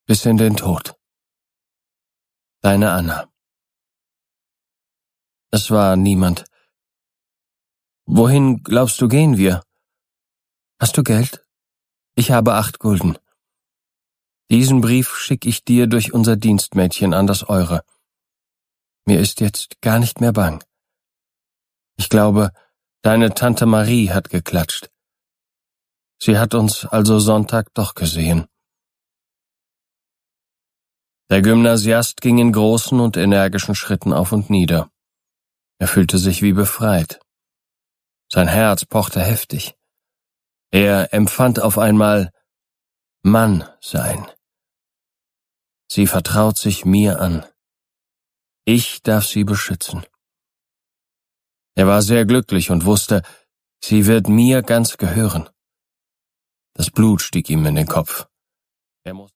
bis in den Tod. Deine Anna. Es war niemand. Wohin, glaubst du, gehen wir? Hast du Geld? Ich habe 8 Gulden. Diesen Brief schicke ich dir durch unser Dienstmädchen an das eure. Mir ist jetzt gar nicht mehr bang. Ich glaube, deine Tante Marie hat geklatscht. Sie hat uns also Sonntag doch gesehen. Der Gymnasiast ging in großen und energischen Schritten auf und nieder. Er fühlte sich wie befreit. Sein Herz pochte heftig. Er empfand auf einmal Mann sein. Sie vertraut sich mir an. Ich darf sie beschützen. Er war sehr glücklich und wusste, sie wird mir ganz gehören. Das Blut stieg ihm in den Kopf. Er musste